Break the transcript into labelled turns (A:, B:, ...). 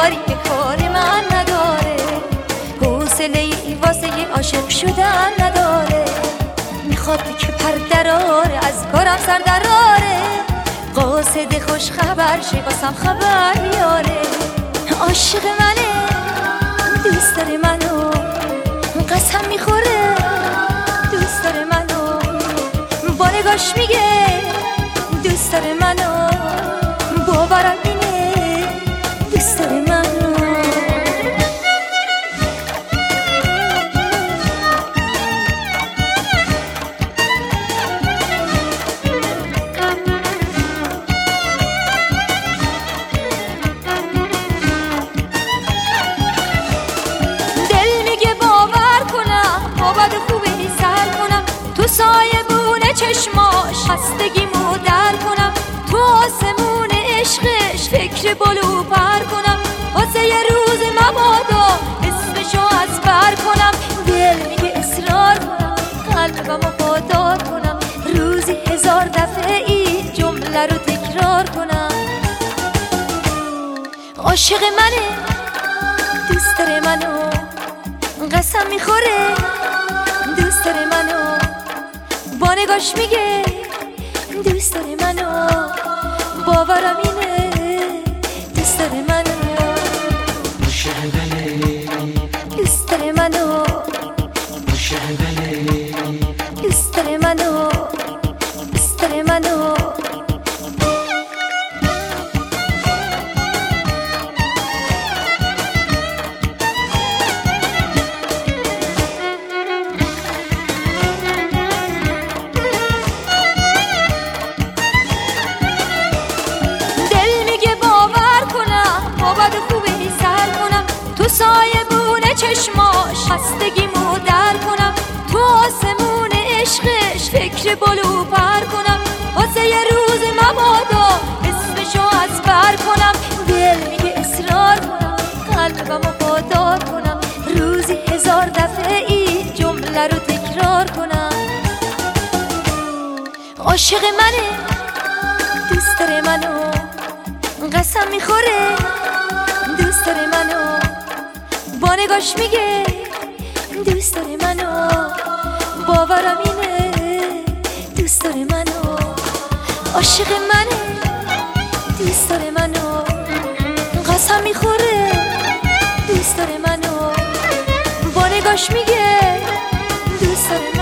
A: کاری به کار من نداره، حوصله ای واسه عاشق شدن نداره. میخواد که پر دراره از کارم سر دراره، قاصد خوش خبر شه واسم خبر بیاره. عاشق منه، دوست داره منو، قسم میخوره دوست داره منو، با نگاش میگه دوست داره منو، باورم اینه دوست داره منو. سایه بونه چشماش خستگیمو در کنم، تو آسمون عشقش فکر بلو پر کنم، واسه یه روز مبادا اسمشو از بر کنم. دل میگه اصرار کنم، قلبم وفادار کنم، روزی 1000 دفعه این جمله رو تکرار کنم. عاشق منه، دوست داره منو، قسم میخوره دوست داره منو، با نگاش میگه دوست داره منو، باورم اینه دوست داره منو.
B: عاشق منه،
A: دوست داره منو،
B: عاشق منه،
A: دوست داره منو، دوست داره منو. سایه بونه چشماش خستگیمو در کنم، تو آسمون عشقش فکر بلو پر کنم، واسه یه روز مبادا اسمشو از بر کنم. دل میگه اصرار کنم، قلبم وفادار کنم، روزی 1000 دفعه این جمله رو تکرار کنم. عاشق منه، دوست داره منو، قسم میخوره دوست داره منو، با نگاش میگه دوست داره منو، باورم اینه دوست داره منو. عاشق منه، دوست داره منو، قسم میخوره دوست داره منو، با نگاش میگه دوست داره منو.